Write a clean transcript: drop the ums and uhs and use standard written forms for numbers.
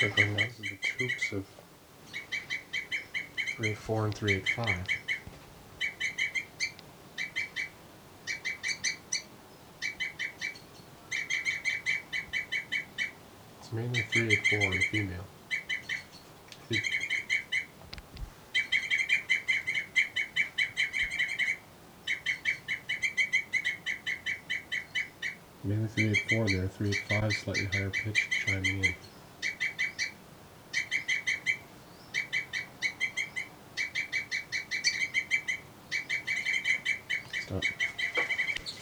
Those are the tubes of 384 and 385. It's mainly 384 in the female. Mainly 384 there, 385 slightly higher pitch chiming in.